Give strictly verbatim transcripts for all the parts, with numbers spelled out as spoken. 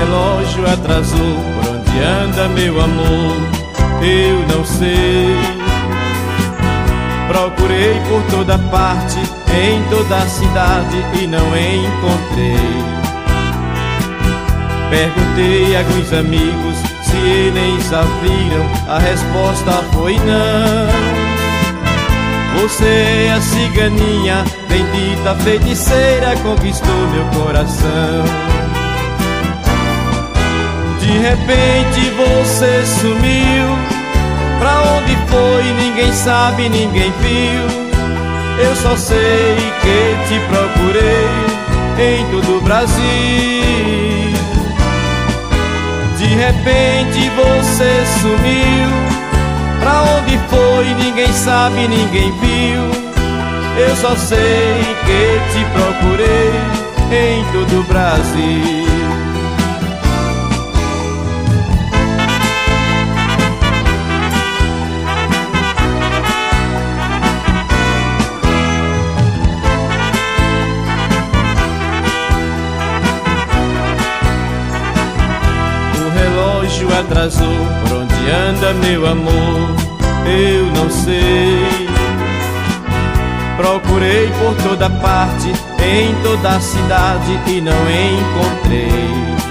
relógio atrasou, por onde anda meu amor? Eu não sei. Procurei por toda parte, em toda a cidade e não encontrei. Perguntei a alguns amigos se eles sabiam, a resposta foi não. Você é a ciganinha, bendita feiticeira, conquistou meu coração. De repente você sumiu, pra onde foi ninguém sabe, ninguém viu. Eu só sei que te procurei em todo o Brasil. De repente você sumiu, pra onde foi ninguém sabe, ninguém viu. Eu só sei que te procurei em todo o Brasil. Atrasou, por onde anda meu amor? Eu não sei. Procurei por toda parte, em toda a cidade e não encontrei.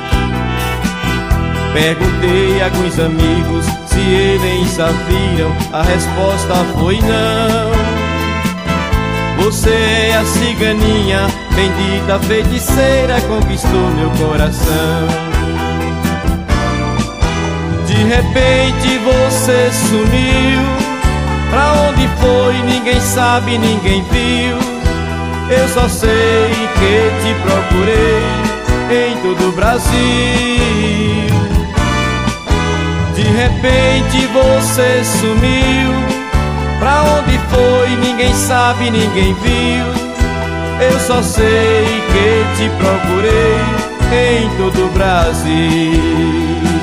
Perguntei a alguns amigos se eles sabiam, a resposta foi não. Você é a ciganinha, bendita feiticeira, conquistou meu coração. De repente você sumiu, pra onde foi ninguém sabe, ninguém viu. Eu só sei que te procurei em todo o Brasil. De repente você sumiu, pra onde foi ninguém sabe, ninguém viu. Eu só sei que te procurei em todo o Brasil.